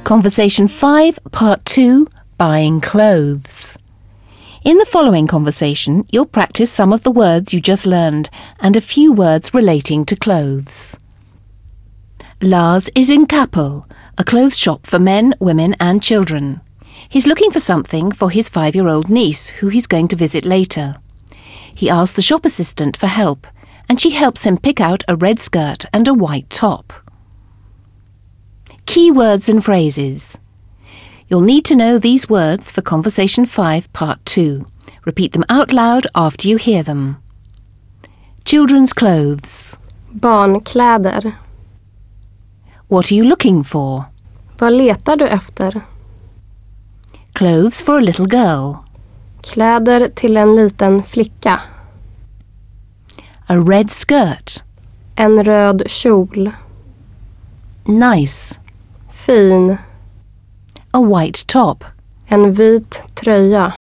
Conversation 5, Part 2, Buying Clothes. In the following conversation, you'll practice some of the words you just learned and a few words relating to clothes. Lars is in Kapel, a clothes shop for men, women and children. He's looking for something for his 5-year-old niece, who he's going to visit later. He asks the shop assistant for help, and she helps him pick out a red skirt and a white top. Key words and phrases. You'll need to know these words for Conversation 5, Part 2. Repeat them out loud after you hear them. Children's clothes. Barnkläder. What are you looking for? Vad letar du efter? Clothes for a little girl. Kläder till en liten flicka. A red skirt. En röd kjol. Nice. Fin. A white top. En vit tröja.